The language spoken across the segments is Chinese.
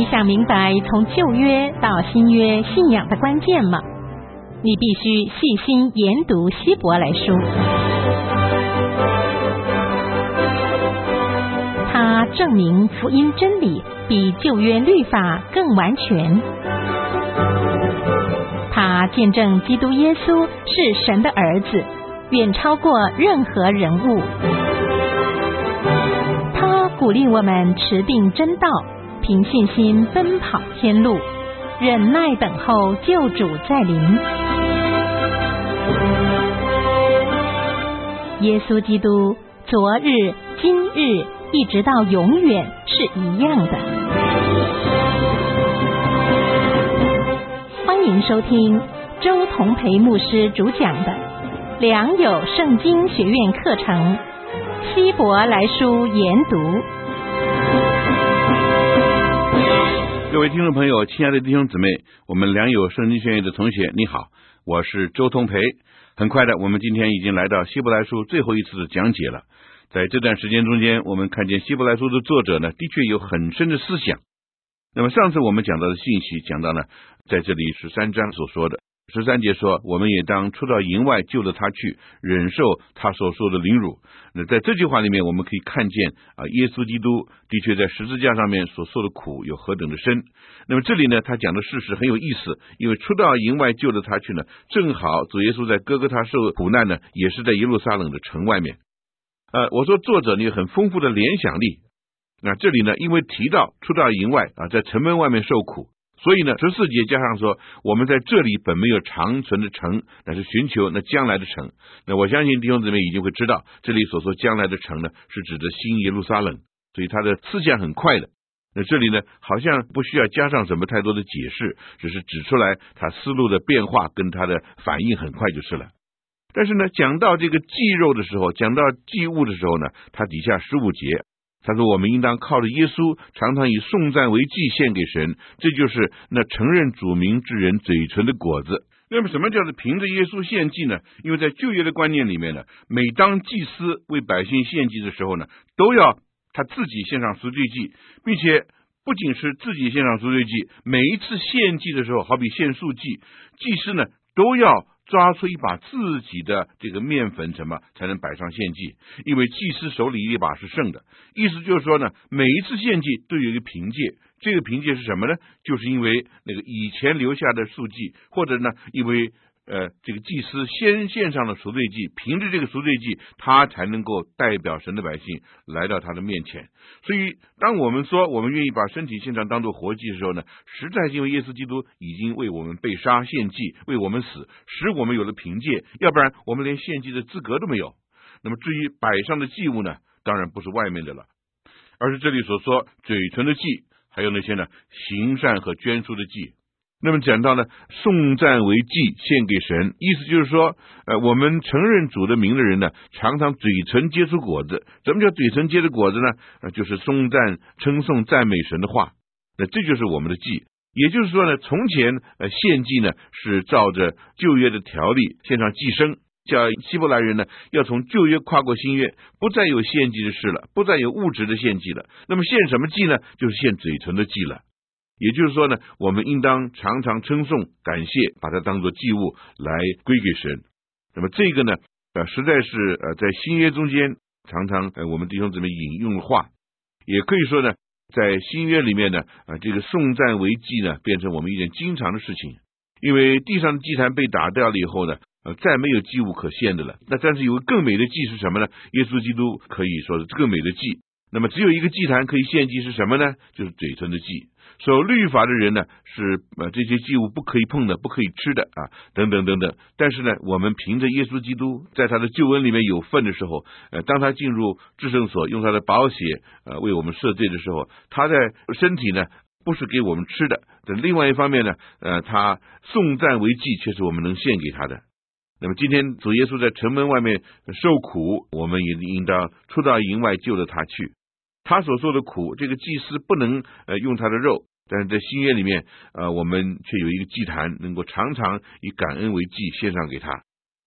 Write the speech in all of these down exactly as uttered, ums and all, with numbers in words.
你想明白从旧约到新约信仰的关键吗？你必须细心研读希伯来书，它证明福音真理比旧约律法更完全，它见证基督耶稣是神的儿子，远超过任何人物。它鼓励我们持定真道，凭信心奔跑天路，忍耐等候救主再临。耶稣基督昨日、今日一直到永远是一样的。欢迎收听周同培牧师主讲的良友圣经学院课程《希伯来书研读》。 各位听众朋友，亲爱的弟兄姊妹，我们良友圣经学院的同学你好，我是周同培。很快的，我们今天已经来到希伯来书最后一次的讲解了。在这段时间中间，我们看见希伯来书的作者呢，的确有很深的思想。那么上次我们讲到的信息讲到呢，在这里十三章所说的十三节说，我们也当出到营外，就着他去，忍受他所受的凌辱。那在这句话里面，我们可以看见啊，耶稣基督的确在十字架上面所受的苦有何等的深。那么这里呢，他讲的事实很有意思，因为出到营外，就着他去呢，正好主耶稣在哥哥他受苦难呢，也是在耶路撒冷的城外面。呃，我说作者呢有很丰富的联想力。那这里呢，因为提到出到营外啊，在城门外面受苦，所以呢，十四节加上说，我们在这里本没有长存的城，乃是寻求那将来的城。那我相信弟兄姊妹已经会知道，这里所说将来的城呢，是指的新耶路撒冷，所以他的思想很快的。那这里呢，好像不需要加上什么太多的解释，只是指出来他思路的变化跟他的反应很快就是了。但是呢，讲到这个祭肉的时候，讲到祭物的时候呢，他底下十五节他说，我们应当靠着耶稣，常常以颂赞为祭献给神，这就是那承认主名之人嘴唇的果子。那么什么叫做凭着耶稣献祭呢？因为在旧约的观念里面呢，每当祭司为百姓献祭的时候呢，都要他自己献上赎罪祭，并且不仅是自己献上赎罪祭，每一次献祭的时候，好比献素祭，祭司呢都要抓出一把自己的这个面粉，什么才能摆上献祭？因为祭司手里一把是圣的，意思就是说呢，每一次献祭都有一个凭借，这个凭借是什么呢？就是因为那个以前留下的素祭，或者呢，因为呃这个祭司先献上了赎罪祭，凭着这个赎罪祭，他才能够代表神的百姓来到他的面前。所以当我们说我们愿意把身体献上当作活祭的时候呢，实在是因为耶稣基督已经为我们被杀献祭，为我们死，使我们有了凭借，要不然我们连献祭的资格都没有。那么至于摆上的祭物呢，当然不是外面的了，而是这里所说嘴唇的祭，还有那些呢行善和捐书的祭。那么讲到呢，颂赞为祭献给神，意思就是说，呃，我们承认主的名的人呢，常常嘴唇结出果子。什么叫嘴唇结的果子呢？呃，就是颂赞、称颂、赞美神的话。那这就是我们的祭。也就是说呢，从前呃献祭呢是照着旧约的条例献上祭牲，叫希伯来人呢要从旧约跨过新约，不再有献祭的事了，不再有物质的献祭了。那么献什么祭呢？就是献嘴唇的祭了。也就是说呢，我们应当常常称颂、感谢，把它当作祭物来归给神。那么这个呢，呃，实在是呃，在新约中间常常呃我们弟兄姊妹引用的话，也可以说呢，在新约里面呢，呃，这个颂赞为祭呢，变成我们一件经常的事情。因为地上的祭坛被打掉了以后呢，呃，再没有祭物可献的了。那但是有个更美的祭是什么呢？耶稣基督可以说是更美的祭。那么只有一个祭坛可以献祭是什么呢？就是嘴唇的祭。守律法的人呢，是呃这些祭物不可以碰的，不可以吃的啊，等等等等。但是呢，我们凭着耶稣基督在他的救恩里面有份的时候，呃，当他进入至圣所，用他的宝血呃为我们赦罪的时候，他在身体呢不是给我们吃的。另外一方面呢，呃，他颂赞为祭，却是我们能献给他的。那么今天主耶稣在城门外面受苦，我们也应当出到营外，救了他去。他所受的苦，这个祭司不能呃用他的肉，但是在新约里面呃我们却有一个祭坛，能够常常以感恩为祭献上给他。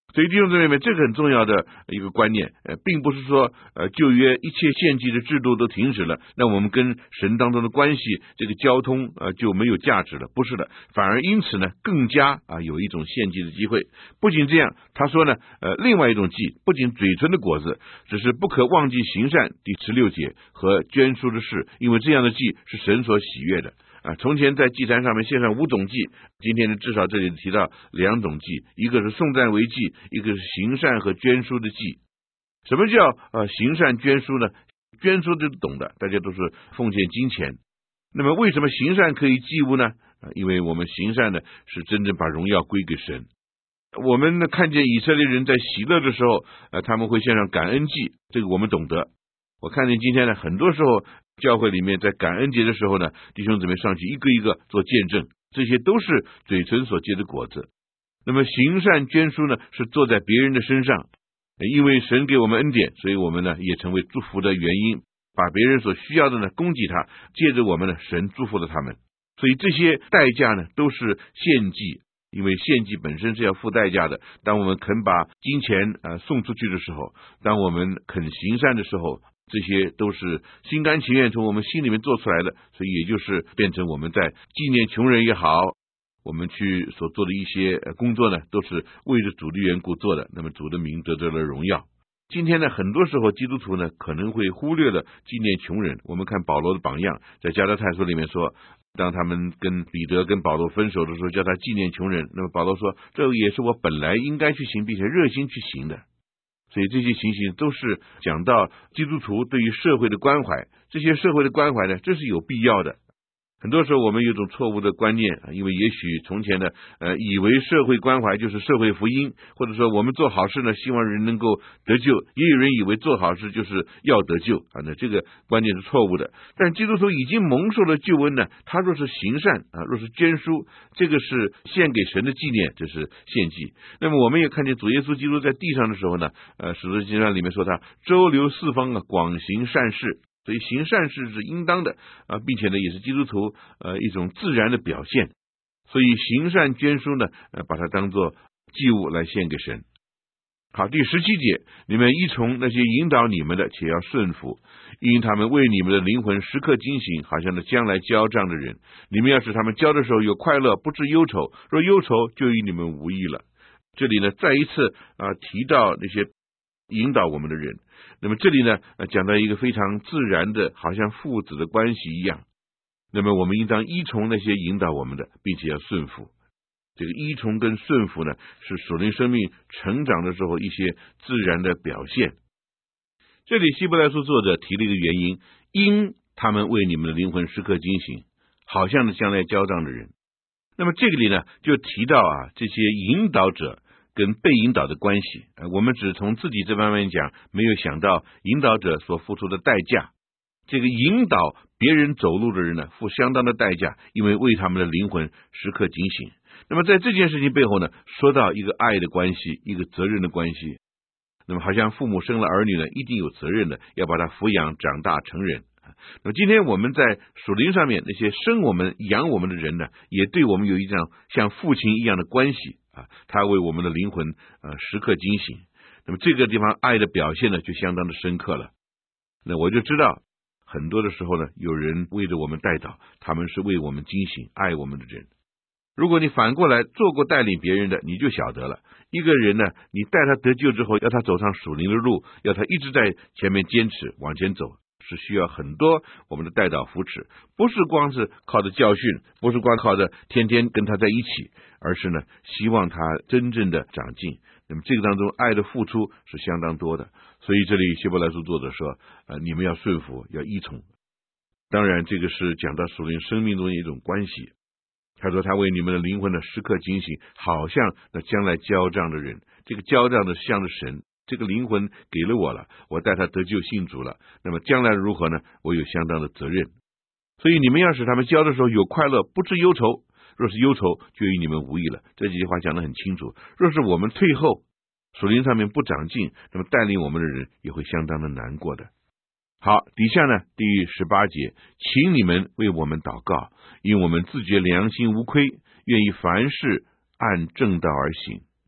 所以弟兄姊妹们，这个很重要的一个观念，呃，并不是说呃旧约一切献祭的制度都停止了，那我们跟神当中的关系，这个交通呃就没有价值了，不是的，反而因此呢更加啊有一种献祭的机会。不仅这样，他说呢，呃，另外一种祭，不仅嘴唇的果子，只是不可忘记行善，第十六节和捐书的事，因为这样的祭是神所喜悦的。啊，从前在祭坛上面献上五种祭，今天呢至少这里提到两种祭，一个是颂赞为祭，一个是行善和捐书的祭。什么叫呃行善捐书呢？捐书就懂的，大家都是奉献金钱。那么为什么行善可以祭物呢？啊，因为我们行善呢是真正把荣耀归给神。我们呢看见以色列人在喜乐的时候，呃他们会献上感恩祭，这个我们懂得。我看见今天呢很多时候教会里面在感恩节的时候呢，弟兄姊妹上去一个一个做见证，这些都是嘴唇所结的果子。那么行善捐书呢，是做在别人的身上，因为神给我们恩典，所以我们呢也成为祝福的原因，把别人所需要的呢供给他，借着我们呢神祝福了他们。所以这些代价呢都是献祭，因为献祭本身是要付代价的。当我们肯把金钱呃送出去的时候，当我们肯行善的时候，这些都是心甘情愿从我们心里面做出来的，所以也就是变成我们在纪念穷人也好，我们去所做的一些工作呢，都是为着主的缘故做的，那么主的名得到了荣耀。今天呢，很多时候基督徒呢可能会忽略了纪念穷人。我们看保罗的榜样，在加拉太书里面说，当他们跟彼得跟保罗分手的时候，叫他纪念穷人，那么保罗说，这也是我本来应该去行并且热心去行的。所以这些情形都是讲到基督徒对于社会的关怀，这些社会的关怀呢，这是有必要的。很多时候我们有一种错误的观念，因为也许从前呢，呃，以为社会关怀就是社会福音，或者说我们做好事呢，希望人能够得救，也有人以为做好事就是要得救啊，那这个观念是错误的。但基督徒已经蒙受了救恩呢，他若是行善啊，若是捐书，这个是献给神的纪念，这是献祭。那么我们也看见主耶稣基督在地上的时候呢，呃，使徒行传里面说他周流四方啊，广行善事。所以行善事是应当的啊，并且呢也是基督徒呃一种自然的表现。所以行善捐书呢，呃把它当作祭物来献给神。好，第十七节，你们依从那些引导你们的，且要顺服，因他们为你们的灵魂时刻警醒，好像那将来交账的人。你们要使他们交的时候有快乐，不致忧愁，若忧愁，就与你们无益了。这里呢再一次啊提到那些引导我们的人。那么这里呢讲到一个非常自然的，好像父子的关系一样。那么我们应当依从那些引导我们的，并且要顺服。这个依从跟顺服呢，是属灵生命成长的时候一些自然的表现。这里希伯来书作者提了一个原因，因他们为你们的灵魂时刻警醒，好像是将来交账的人。那么这个里呢就提到啊这些引导者跟被引导的关系，我们只从自己这方面讲，没有想到引导者所付出的代价。这个引导别人走路的人呢，付相当的代价，因为为他们的灵魂时刻警醒。那么在这件事情背后呢，说到一个爱的关系，一个责任的关系。那么好像父母生了儿女呢，一定有责任的，要把他抚养长大成人。那么今天我们在属灵上面，那些生我们养我们的人呢，也对我们有一种像父亲一样的关系啊，他为我们的灵魂呃时刻警醒。那么这个地方爱的表现呢，就相当的深刻了。那我就知道很多的时候呢，有人为着我们代祷，他们是为我们警醒爱我们的人。如果你反过来做过带领别人的，你就晓得了，一个人呢，你带他得救之后，要他走上属灵的路，要他一直在前面坚持往前走，是需要很多我们的带导扶持，不是光是靠着教训，不是光靠着天天跟他在一起，而是呢希望他真正的长进。那么这个当中爱的付出是相当多的。所以这里希伯来书作者说呃，你们要顺服，要依从。当然这个是讲到属灵生命中的一种关系。他说他为你们的灵魂的时刻警醒，好像那将来交账的人。这个交账的像是神，这个灵魂给了我了，我带他得救信主了，那么将来如何呢？我有相当的责任。所以你们要使他们交的时候有快乐，不致忧愁，若是忧愁，就与你们无益了。这几句话讲得很清楚。若是我们退后，属灵上面不长进，那么带领我们的人也会相当的难过的。好，底下呢第十八节，请你们为我们祷告，因我们自觉良心无亏，愿意凡事按正道而行。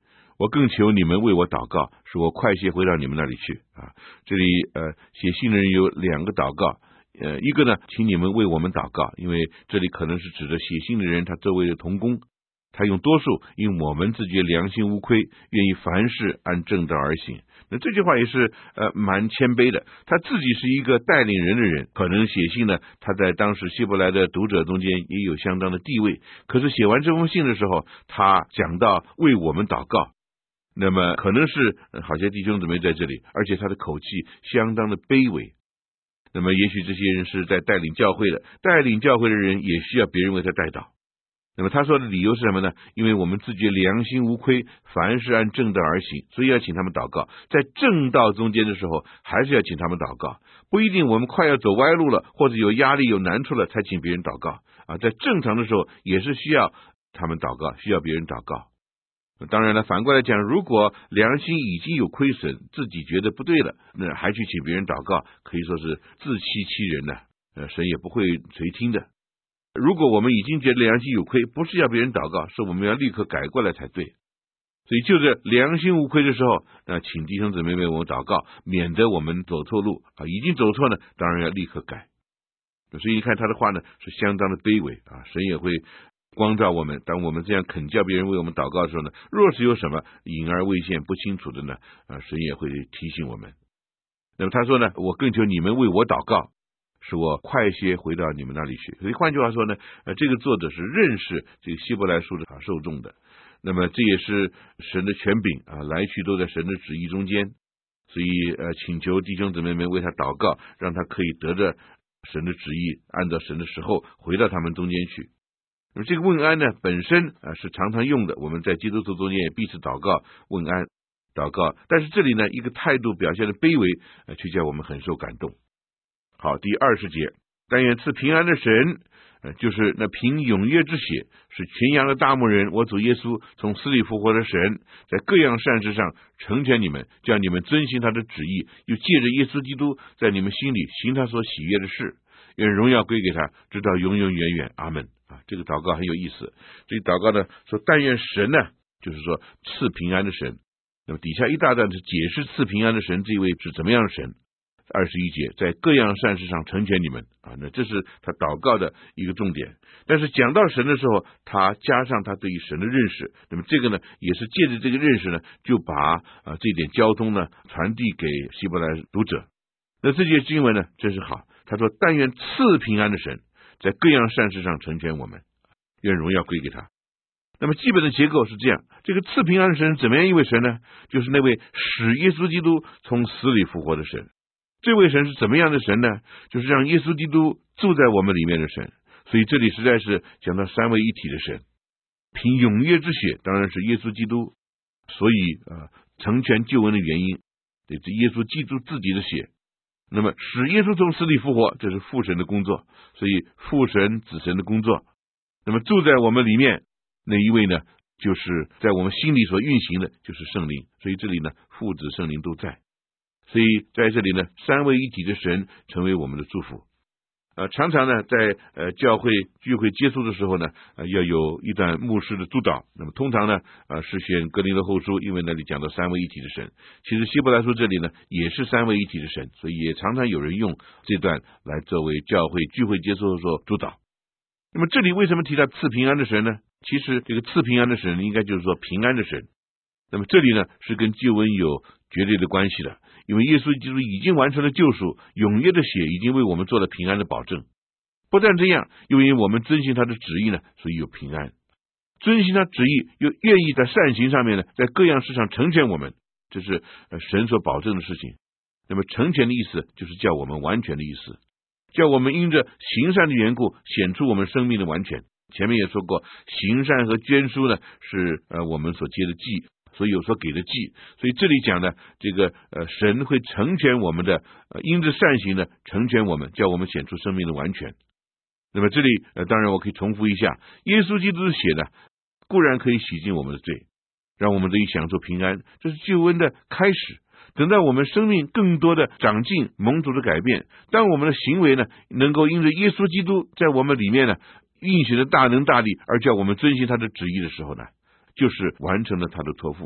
我更求你们为我祷告，使我快些回到你们那里去啊。这里呃写信的人有两个祷告，呃一个呢，请你们为我们祷告，因为这里可能是指着写信的人他周围的同工，他用多数，因我们自觉良心无亏，愿意凡事按正道而行。那这句话也是呃蛮谦卑的，他自己是一个带领人的人，可能写信呢，他在当时希伯来的读者中间也有相当的地位。可是写完这封信的时候，他讲到为我们祷告，那么可能是好些弟兄姊妹在这里，而且他的口气相当的卑微。那么也许这些人是在带领教会的，带领教会的人也需要别人为他代祷。那么他说的理由是什么呢？因为我们自觉良心无亏，凡事按正道而行，所以要请他们祷告。在正道中间的时候，还是要请他们祷告，不一定我们快要走歪路了，或者有压力有难处了才请别人祷告啊。在正常的时候也是需要他们祷告，需要别人祷告。当然了，反过来讲，如果良心已经有亏损，自己觉得不对了，那还去请别人祷告，可以说是自欺欺人的，呃，神也不会垂听的。如果我们已经觉得良心有亏，不是要别人祷告，是我们要立刻改过来才对。所以就是良心无亏的时候，那请弟兄姊妹为我们祷告，免得我们走错路啊！已经走错呢，当然要立刻改。所以你看他的话呢，是相当的卑微啊！神也会光照我们，当我们这样恳叫别人为我们祷告的时候呢，若是有什么隐而未现不清楚的呢，啊，神也会提醒我们。那么他说呢，我更求你们为我祷告，使我快些回到你们那里去。所以换句话说呢，呃，这个作者是认识这个希伯来书的受众的。那么这也是神的权柄啊，来去都在神的旨意中间。所以呃，请求弟兄姊妹们为他祷告，让他可以得着神的旨意，按照神的时候回到他们中间去。那么这个问安呢，本身啊是常常用的，我们在基督徒中间也彼此祷告问安祷告。但是这里呢，一个态度表现的卑微，呃，却叫我们很受感动。好，第二十节，但愿赐平安的神，呃，就是那凭永约之血是群羊的大牧人，我主耶稣从死里复活的神，在各样善事上成全你们，叫你们遵行他的旨意，又借着耶稣基督在你们心里行他所喜悦的事，愿荣耀归给他，直到永永远远。阿们。啊，这个祷告很有意思。这个祷告呢，说但愿神呢，就是说赐平安的神。那么底下一大段是解释赐平安的神这一位是怎么样的神。二十一节，在各样善事上成全你们啊，那这是他祷告的一个重点。但是讲到神的时候，他加上他对于神的认识，那么这个呢，也是借着这个认识呢，就把啊这点交通呢传递给希伯来读者。那这节经文呢，真是好。他说：“但愿赐平安的神，在各样善事上成全我们，愿荣耀归给他。”那么基本的结构是这样，这个赐平安的神怎么样一位神呢？就是那位使耶稣基督从死里复活的神。这位神是怎么样的神呢？就是让耶稣基督住在我们里面的神。所以这里实在是讲到三位一体的神。凭永约之血，当然是耶稣基督，所以呃成全救恩的原因，对，这耶稣基督自己的血。那么使耶稣从死里复活，这是父神的工作，所以父神子神的工作。那么住在我们里面那一位呢，就是在我们心里所运行的就是圣灵。所以这里呢，父子圣灵都在。所以在这里呢，三位一体的神成为我们的祝福。呃，常常呢，在呃教会聚会结束的时候呢，呃，要有一段牧师的督导。那么通常呢，呃，是选哥林多后书，因为那里讲到三位一体的神。其实希伯来书这里呢，也是三位一体的神，所以也常常有人用这段来作为教会聚会结束的时候督导。那么这里为什么提到赐平安的神呢？其实这个赐平安的神应该就是说平安的神。那么这里呢，是跟救恩有绝对的关系的。因为耶稣基督已经完成了救赎，永约的血已经为我们做了平安的保证。不但这样，又因为我们遵行他的旨意呢，所以有平安。遵行他旨意，又愿意在善行上面呢，在各样事上成全我们，这是神所保证的事情。那么成全的意思，就是叫我们完全的意思，叫我们因着行善的缘故，显出我们生命的完全。前面也说过，行善和捐书呢，是呃我们所接的祭。所以有所给的祭，所以这里讲的这个呃神会成全我们的，呃因着善行呢成全我们，叫我们显出生命的完全。那么这里呃当然我可以重复一下，耶稣基督的血呢固然可以洗净我们的罪，让我们得以享受平安，这是救恩的开始。等到我们生命更多的长进，蒙主的改变，当我们的行为呢能够因着耶稣基督在我们里面呢运行的大能大力，而叫我们遵行他的旨意的时候呢，就是完成了他的托付。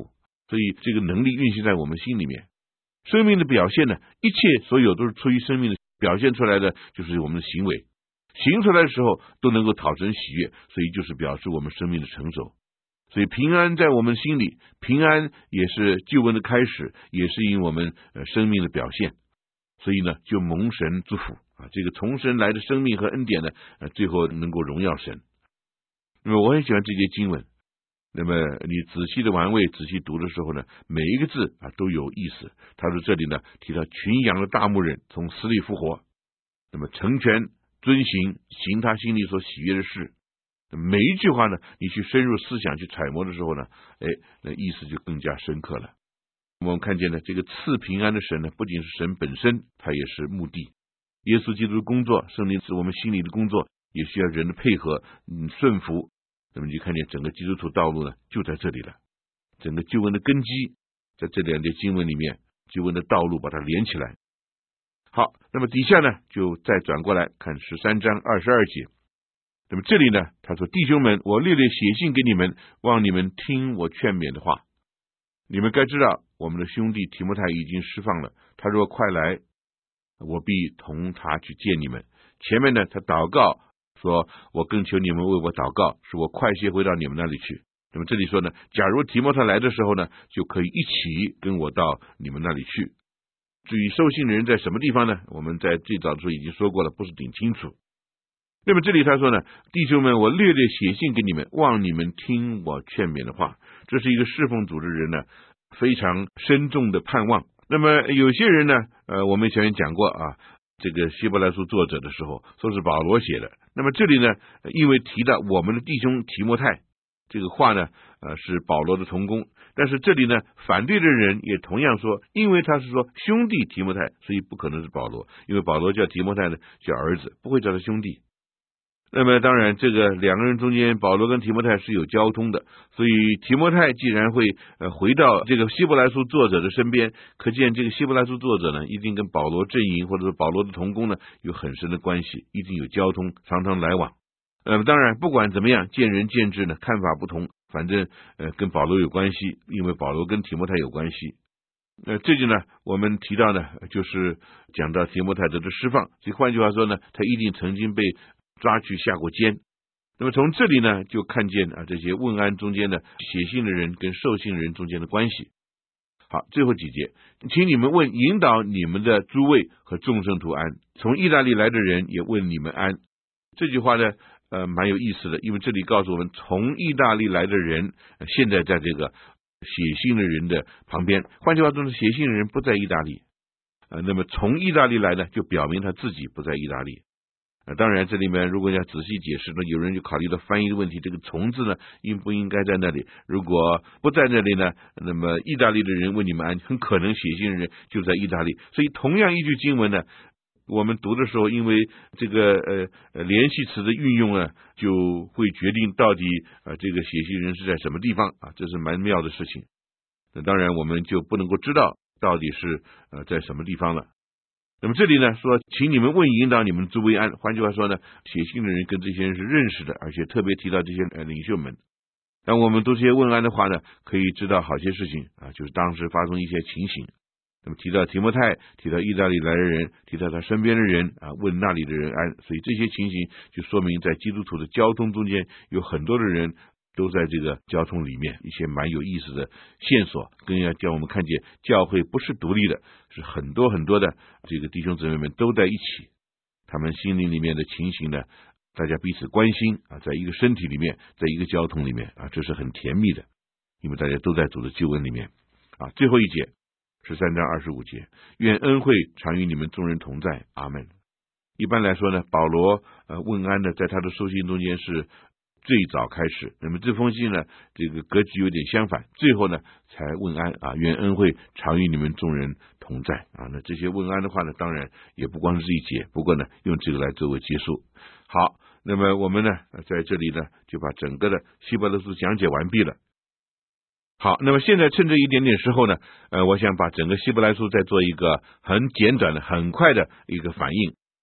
所以这个能力运行在我们心里面。生命的表现呢，一切所有都是出于生命的表现出来的，就是我们的行为，行出来的时候都能够讨神喜悦，所以就是表示我们生命的成熟。所以平安在我们心里，平安也是救恩的开始，也是因我们呃生命的表现。所以呢，就蒙神祝福啊，这个从神来的生命和恩典呢，呃，最后能够荣耀神。那么我很喜欢这节经文，那么你仔细的玩味、仔细读的时候呢，每一个字啊都有意思。他说这里呢提到群羊的大牧人从死里复活，那么成全、遵行、行他心里所喜悦的事。每一句话呢，你去深入思想、去揣摩的时候呢，哎，那意思就更加深刻了。我们看见呢，这个赐平安的神呢，不仅是神本身，他也是目的。耶稣基督的工作，圣灵是我们心里的工作，也需要人的配合、嗯顺服。那么你就看见整个基督徒道路呢，就在这里了。整个救恩的根基，在这两节经文里面，救恩的道路把它连起来。好，那么底下呢，就再转过来看十三章二十二节。那么这里呢，他说：“弟兄们，我略略写信给你们，望你们听我劝勉的话。你们该知道，我们的兄弟提摩太已经释放了。他若快来，我必同他去见你们。”前面呢，他祷告说：“我更求你们为我祷告，使我快些回到你们那里去。”那么这里说呢，假如提摩太来的时候呢，就可以一起跟我到你们那里去。至于受信的人在什么地方呢？我们在最早的时候已经说过了，不是挺清楚。那么这里他说呢，弟兄们，我略略写信给你们，望你们听我劝勉的话。这是一个侍奉主的人呢，非常深重的盼望。那么有些人呢，呃，我们前面讲过啊，这个希伯来书作者的时候，说是保罗写的。那么这里呢，因为提到我们的弟兄提摩太，这个话呢，呃，是保罗的同工。但是这里呢，反对的人也同样说，因为他是说兄弟提摩太，所以不可能是保罗，因为保罗叫提摩太呢叫儿子，不会叫他兄弟。那么当然这个两个人中间，保罗跟提摩太是有交通的，所以提摩太既然会呃回到这个希伯来书作者的身边，可见这个希伯来书作者呢，一定跟保罗阵营或者是保罗的同工呢有很深的关系，一定有交通，常常来往。呃当然不管怎么样，见仁见智呢，看法不同，反正呃跟保罗有关系，因为保罗跟提摩太有关系。呃，这就呢，我们提到呢，就是讲到提摩太得的释放，所以换句话说呢，他一定曾经被抓去下过监。那么从这里呢，就看见啊这些问安中间的写信的人跟受信人中间的关系。好，最后几节，请你们问引导你们的诸位和众圣徒安，从意大利来的人也问你们安。这句话呢，呃，蛮有意思的，因为这里告诉我们，从意大利来的人，呃、现在在这个写信的人的旁边。换句话说呢，写信的人不在意大利，呃，那么从意大利来呢，就表明他自己不在意大利。呃、当然这里面如果要仔细解释呢，有人就考虑到翻译的问题，这个从字呢应不应该在那里，如果不在那里呢，那么意大利的人问你们安，很可能写信的人就在意大利。所以同样一句经文呢，我们读的时候，因为这个呃呃联系词的运用呢，就会决定到底呃这个写信人是在什么地方啊，这是蛮妙的事情。那当然我们就不能够知道到底是呃在什么地方了。那么这里呢说，请你们问引导你们诸位安。换句话说呢，写信的人跟这些人是认识的，而且特别提到这些呃领袖们。当我们读这些问安的话呢，可以知道好些事情啊，就是当时发生一些情形。那么提到提摩太，提到意大利来的人，提到他身边的人啊，问那里的人安，所以这些情形就说明在基督徒的交通中间有很多的人都在这个交通里面，一些蛮有意思的线索，更要叫我们看见教会不是独立的，是很多很多的这个弟兄姊妹们都在一起，他们心灵里面的情形呢，大家彼此关心啊，在一个身体里面，在一个交通里面啊，这是很甜蜜的，因为大家都在主的救恩里面啊。最后一节十三章二十五节，愿恩惠常与你们众人同在，阿们。一般来说呢，保罗呃问安呢，在他的书信中间是最早开始，那么这封信呢，这个格局有点相反，最后呢才问安啊，愿恩惠常与你们众人同在啊。那这些问安的话呢，当然也不光是这一节，不过呢用这个来作为结束。好，那么我们呢在这里呢就把整个的希伯来书讲解完毕了。好，那么现在趁这一点点时候呢，呃，我想把整个希伯来书再做一个很简短的、很快的一个反应。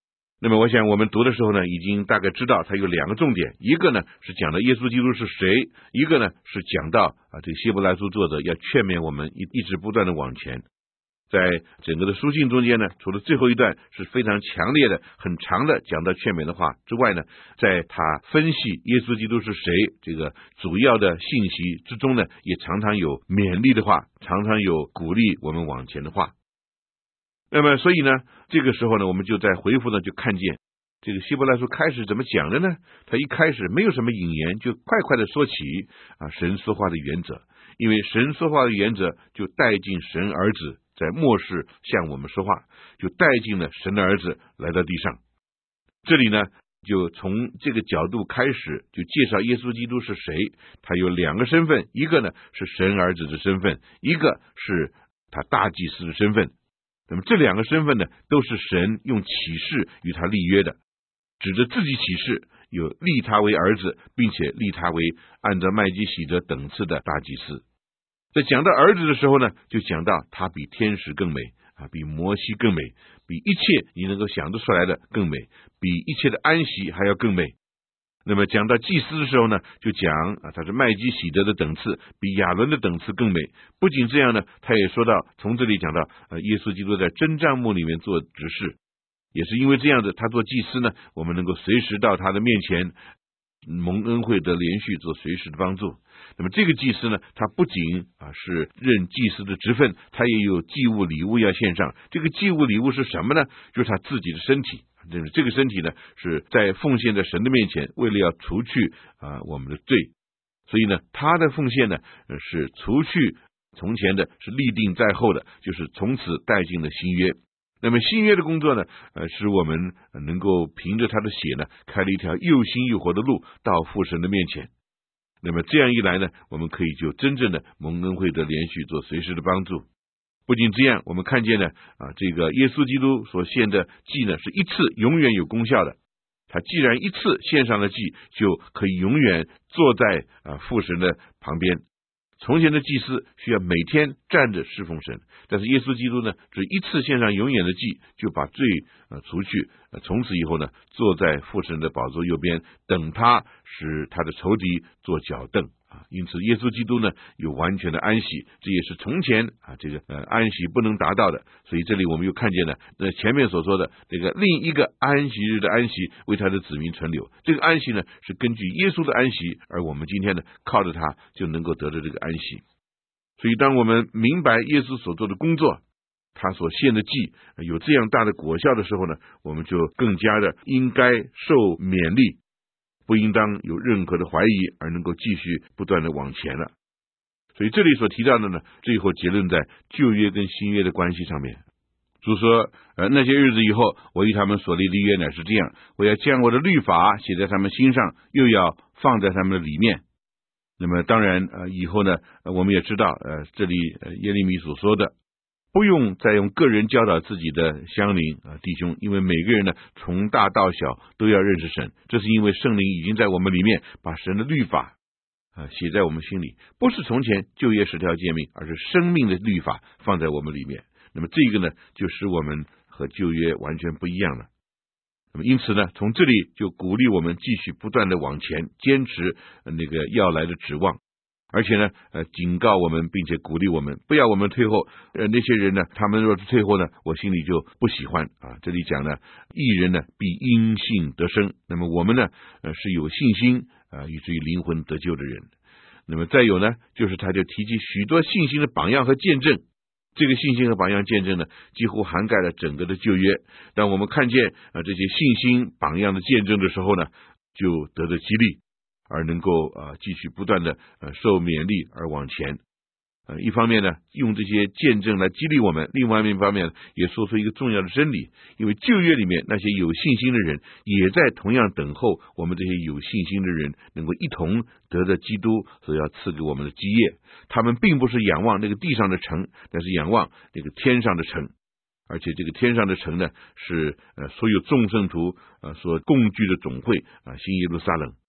那么我想我们读的时候呢，已经大概知道它有两个重点，一个呢是讲到耶稣基督是谁，一个呢是讲到啊这个希伯来书作者要劝勉我们一一直不断的往前。在整个的书信中间呢，除了最后一段是非常强烈的很长的讲到劝勉的话之外呢，在他分析耶稣基督是谁这个主要的信息之中呢，也常常有勉励的话，常常有鼓励我们往前的话。那么所以呢，这个时候呢，我们就在回复呢就看见这个希伯来书开始怎么讲的呢？他一开始没有什么引言，就快快的说起啊神说话的原则，因为神说话的原则就带进神儿子在末世向我们说话，就带进了神的儿子来到地上。这里呢就从这个角度开始就介绍耶稣基督是谁，他有两个身份，一个呢是神儿子的身份，一个是他大祭司的身份。那么这两个身份呢，都是神用启示与他立约的，指着自己启示，有立他为儿子，并且立他为按照麦基洗德等次的大祭司。在讲到儿子的时候呢，就讲到他比天使更美啊，比摩西更美，比一切你能够想得出来的更美，比一切的安息还要更美。那么讲到祭司的时候呢，就讲啊，他是麦基洗德的等次，比亚伦的等次更美。不仅这样呢，他也说到，从这里讲到，呃，耶稣基督在真帐幕里面做执事，也是因为这样子，他做祭司呢，我们能够随时到他的面前，蒙恩惠得连续做随时的帮助。那么这个祭司呢，他不仅啊是任祭司的职分，他也有祭物礼物要献上。这个祭物礼物是什么呢？就是他自己的身体。这个身体呢，是在奉献在神的面前，为了要除去啊我们的罪，所以呢，他的奉献呢是除去从前的，是立定在后的，就是从此带进了新约。那么新约的工作呢，呃，使我们能够凭着他的血呢，开了一条又新又活的路到父神的面前。那么这样一来呢，我们可以就真正的蒙恩惠得连续做随时的帮助。不仅这样，我们看见呢，啊，这个耶稣基督所献的祭呢，是一次永远有功效的。他既然一次献上了祭，就可以永远坐在啊父神的旁边。从前的祭司需要每天站着侍奉神，但是耶稣基督呢，只一次献上永远的祭，就把罪呃除去，呃，从此以后呢，坐在父神的宝座右边，等他使他的仇敌做脚凳啊。因此，耶稣基督呢有完全的安息，这也是从前啊这个呃安息不能达到的。所以这里我们又看见了，那前面所说的这个另一个安息日的安息为他的子民存留。这个安息呢是根据耶稣的安息，而我们今天呢靠着他就能够得到这个安息。所以当我们明白耶稣所做的工作，他所献的祭有这样大的果效的时候呢，我们就更加的应该受勉励，不应当有任何的怀疑，而能够继续不断的往前了。所以这里所提到的呢，最后结论在旧约跟新约的关系上面。主说，呃，那些日子以后，我与他们所立的约乃是这样，我要将我的律法写在他们心上，又要放在他们的里面。那么当然，呃，以后呢，呃、我们也知道，呃，这里呃耶利米所说的，不用再用个人教导自己的乡邻啊弟兄，因为每个人呢从大到小都要认识神，这是因为圣灵已经在我们里面把神的律法啊写在我们心里，不是从前旧约十条诫命，而是生命的律法放在我们里面。那么这个呢，就使我们和旧约完全不一样了。那么因此呢，从这里就鼓励我们继续不断的往前，坚持那个要来的指望。而且呢，呃，警告我们，并且鼓励我们，不要我们退后。呃，那些人呢，他们若是退后呢，我心里就不喜欢啊。这里讲呢，义人呢必因信得生。那么我们呢，呃，是有信心啊，以至于灵魂得救的人。那么再有呢，就是他就提及许多信心的榜样和见证。这个信心和榜样见证呢，几乎涵盖了整个的旧约。当我们看见啊这些信心榜样的见证的时候呢，就得到激励。而能够呃继续不断的呃受勉励而往前，呃一方面呢用这些见证来激励我们，另外一方面也说出一个重要的真理，因为旧约里面那些有信心的人也在同样等候我们这些有信心的人能够一同得到基督所要赐给我们的基业。他们并不是仰望那个地上的城，但是仰望那个天上的城，而且这个天上的城呢是呃所有众圣徒呃所共聚的总会啊新耶路撒冷。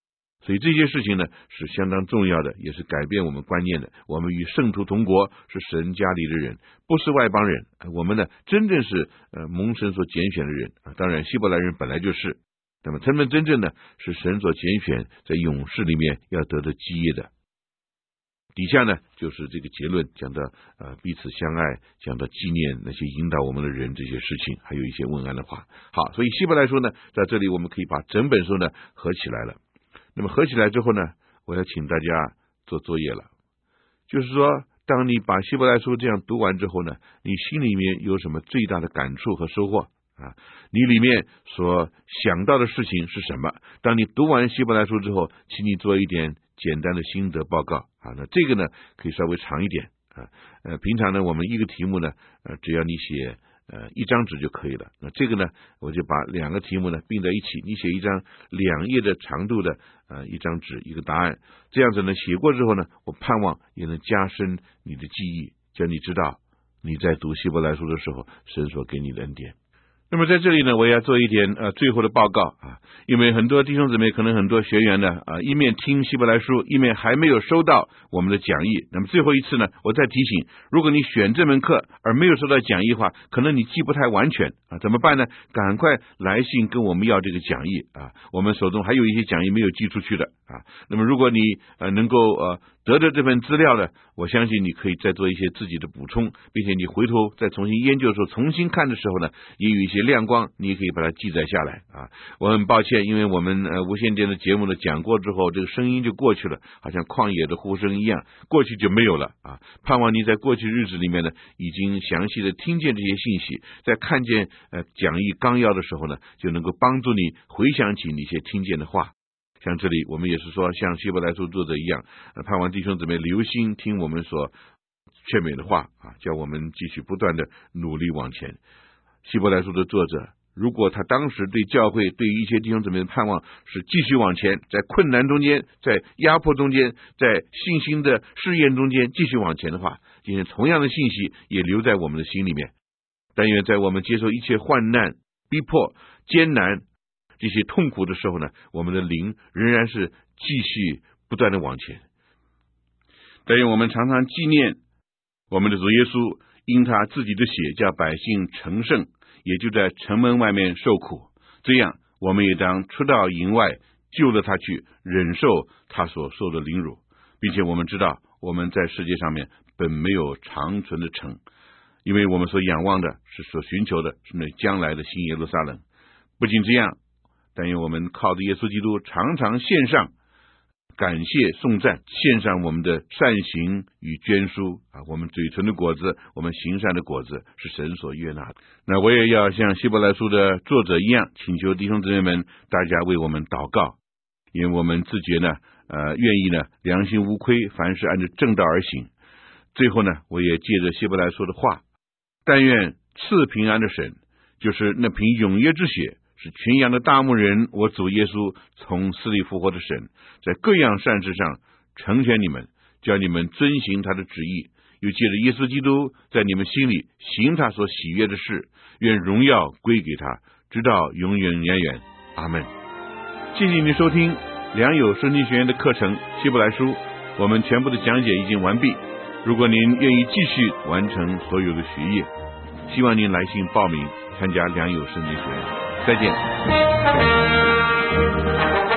所以这些事情呢是相当重要的，也是改变我们观念的。我们与圣徒同国，是神家里的人，不是外邦人。我们呢真正是呃蒙神所拣选的人啊，当然希伯来人本来就是，那么他们真正呢是神所拣选，在勇士里面要得的基业的。底下呢就是这个结论，讲到呃彼此相爱，讲到纪念那些引导我们的人这些事情，还有一些问安的话。好，所以希伯来书呢在这里我们可以把整本书呢合起来了。那么合起来之后呢，我要请大家做作业了，就是说当你把希伯来书这样读完之后呢，你心里面有什么最大的感触和收获啊？你里面所想到的事情是什么？当你读完希伯来书之后，请你做一点简单的心得报告啊。那这个呢可以稍微长一点啊。呃，平常呢我们一个题目呢，呃，只要你写呃一张纸就可以了。那这个呢，我就把两个题目呢并在一起，你写一张两页的长度的呃一张纸，一个答案。这样子呢，写过之后呢，我盼望也能加深你的记忆，叫你知道你在读希伯来书的时候，神所给你的恩典。那么在这里呢，我也要做一点呃最后的报告啊，因为很多弟兄姊妹，可能很多学员呢啊，一面听希伯来书，一面还没有收到我们的讲义。那么最后一次呢，我再提醒，如果你选这门课而没有收到讲义的话，可能你记不太完全啊，怎么办呢？赶快来信跟我们要这个讲义啊，我们手中还有一些讲义没有寄出去的啊。那么如果你呃能够呃得着这份资料呢，我相信你可以再做一些自己的补充，并且你回头再重新研究的时候，重新看的时候呢，也有一些亮光，你也可以把它记载下来啊。我很抱歉，因为我们呃无线电的节目呢讲过之后，这个声音就过去了，好像旷野的呼声一样，过去就没有了啊。盼望你在过去日子里面呢，已经详细的听见这些信息，在看见呃讲义纲要的时候呢，就能够帮助你回想起你一些听见的话。像这里我们也是说，像希伯来书作者一样，呃、盼望弟兄姊妹留心听我们所劝勉的话啊，叫我们继续不断的努力往前。希伯来书的作者，如果他当时对教会，对于一些弟兄姊妹的盼望是继续往前，在困难中间，在压迫中间，在信心的试验中间继续往前的话，今天同样的信息也留在我们的心里面。但愿在我们接受一切患难、逼迫、艰难这些痛苦的时候呢，我们的灵仍然是继续不断的往前。但愿我们常常纪念我们的主耶稣，因他自己的血叫百姓成圣，也就在城门外面受苦，这样我们也当出到营外，救了他去，忍受他所受的凌辱，并且我们知道我们在世界上面本没有长存的城，因为我们所仰望的是所寻求的是那将来的新耶路撒冷。不仅这样，但愿我们靠着耶稣基督常常献上感谢颂赞，献上我们的善行与捐书啊，我们嘴唇的果子，我们行善的果子是神所悦纳的。那我也要像希伯来书的作者一样，请求弟兄姊妹们大家为我们祷告，因为我们自觉呢呃愿意呢良心无亏，凡事按照正道而行。最后呢，我也借着希伯来书的话，但愿赐平安的神，就是那凭永约之血是群羊的大牧人，我主耶稣从死里复活的神，在各样善事上成全你们，叫你们遵行他的旨意，又借着耶稣基督在你们心里行他所喜悦的事，愿荣耀归给他，直到永远远远。阿们。谢谢您收听良友圣经学院的课程希伯来书，我们全部的讲解已经完毕。如果您愿意继续完成所有的学业，希望您来信报名参加良友圣经学院。再见。